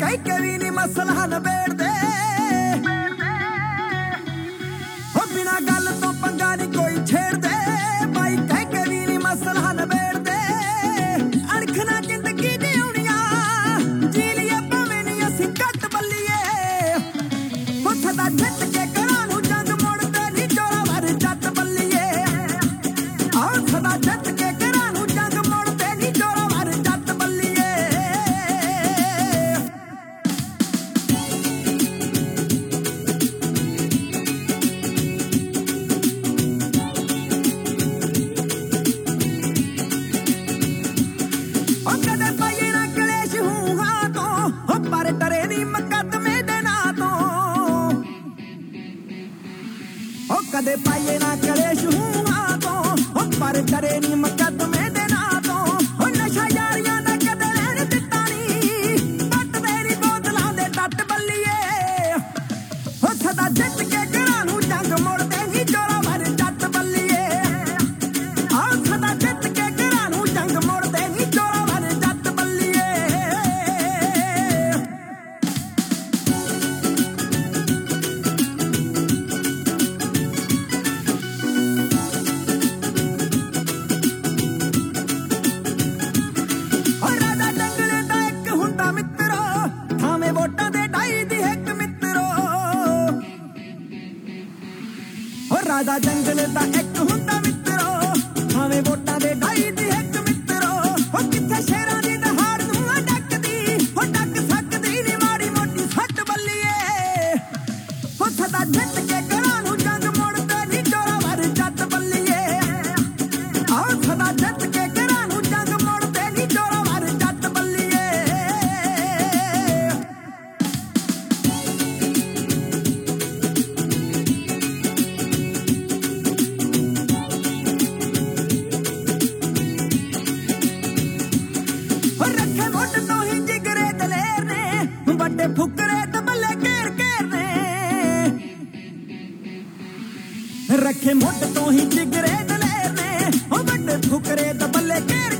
ਕਹਿ ਕੇ ਵੀ ਨੀ ਮਸਲਾ ਨਿਬੇੜਦੇ ਹੋ ਬਿਨਾਂ ਗੱਲ ਤੋਂ ਪੰਗਾ ਨੀ ਕੋਈ ਛੇੜਦੇ ਬਾਈ ਕਹਿ ਕੇ ਵੀ ਨੀ ਮਸਲਾ ਨਿਬੇੜਦੇ ਅਣਖ ਨਾ ਜ਼ਿੰਦਗੀ ਜਿਉਣੀਆਂ ਜੀ ਲਈਏ ਭਾਵੇਂ ਨੀ ਅਸੀਂ ਘੱਟ ਬੱਲੀਏ ਹੋ ਸਦਾ ਜਿੱਤ ਕੇ ਘਰਾਂ ਨੂੰ ਜੰਗ ਮੁੜਦੇ ਨੀ ਚੋਰਾ ਵਰ ਜੱਟ ਬੱਲੀਏ ਆਹ ਸਦਾ ਜਿੱਤ ਕੇ ਘਰਾਂ ਨੂੰ ਜੰਗ ਮੁੜਦੇ ਨੀ ਚੋਰਾ ਵਰ ਜੱਟ ਬੱਲੀਏ ਕਦੇ ਪਾਈਏ ਨਾ ਕਲੇਸ਼ ਹੂਹਾਂ ਤੋਂ ਪਰ ਡਰੇ ਨੀ ਮੁਕੱਦਮੇ ਦੇ ਨਾਂ ਤੋਂ ਕਦੇ ਪਾਈਏ ਨਾ ਕਲੇਸ਼ ਹੂਹਾਂ ਤੋਂ ਪਰ ਡਰੇ ਨੀ ਮੁਕੱਦਮੇ ਦੇ ਨਾਂ ਤੋਂ ਨਸ਼ਾ ਯਾਰੀਆਂ ਦਾ ਕਦੇ ਲੈਣ ਦਿੱਤਾ ਨੀ ਪੱਟਦੇ ਨੀ ਬੋਤਲਾਂ ਦੇ ਟੱਟ ਬੱਲੀਏ ਸਦਾ ਜਿੱਤ ਕੇ ਘਰਾਂ ਨੂੰ ਜੰਗ ਮੁੜਦੇ ਨੀ ਚੋਰਾ ਵਰ ਜੱਟ ਬੱਲੀਏ ਸਦਾ ਜਿੱਤ ਕੇ ਘਰਾਂ ਨੂੰ ਜੰਗ ਮੁੜਦੇ ਨੀ ਚੋਰਾ ਵਰ ਜੱਟ ਬੱਲੀਏ ਰਾਜਾ ਜੰਗਲੇ ਦਾ ਇੱਕ ਹੁੰਦਾ ਮਿੱਤਰੋ ਥਾਵੇਂ ਵੋਟਾਂ ਦੇ ਢਾਈ ਦੀ ਇੱਕ ਮਿੱਤਰੋ ਰਾਜਾ ਜੰਗਲੇ ਦਾ ਇੱਕ ਹੁੰਦਾ ਮਿੱਤਰੋ ਥਾਵੇਂ ਵੋਟਾਂ ਦੇ ਢਾਈ ਦੀ ਇੱਕ ਮਿੱਤਰੋ ਕਿੱਥੇ ਸ਼ੇਰਾਂ ਦੀ ਦਹਾੜ ਨੂੰ ਡੱਕਦੀ ਡੱਕ ਸਕਦੀ ਨੀ ਮਾੜੀ ਮੋਟੀ ਸੱਟ ਬੱਲੀਏ ਸਦਾ ਜਿੱਤ ਕੇ ਘਰਾਂ ਨੂੰ ਜੰਗ ਮੁੜਦੇ ਨੀ ਚੋਰਾ ਵਰ ਜੱਟ ਬੱਲੀਏ ਸਦਾ ਜਿੱਤ ਕੇ ਘਰਾਂ ਨੂੰ ਜੰਗ ਮੁੜਦੇ ਨੀ ਚੋਰਾ ਵਰ ਜੱਟ ਬੱਲੀਏ ਰੱਖੇ ਮੁੱਢ ਤੋਂ ਹੀ ਜਿਗਰੇ ਦਲੇਰ ਨੇ ਵੱਡੇ ਫੁਕਰੇ ਦਬੱਲੇ ਘੇਰ ਘੇਰ ਨੇ ਰੱਖੇ ਮੁੱਢ ਤੋਂ ਹੀ ਜਿਗਰੇ ਦਲੇਰ ਨੇ ਵੱਡੇ ਫੁਕਰੇ ਦਬੱਲੇ ਘੇਰ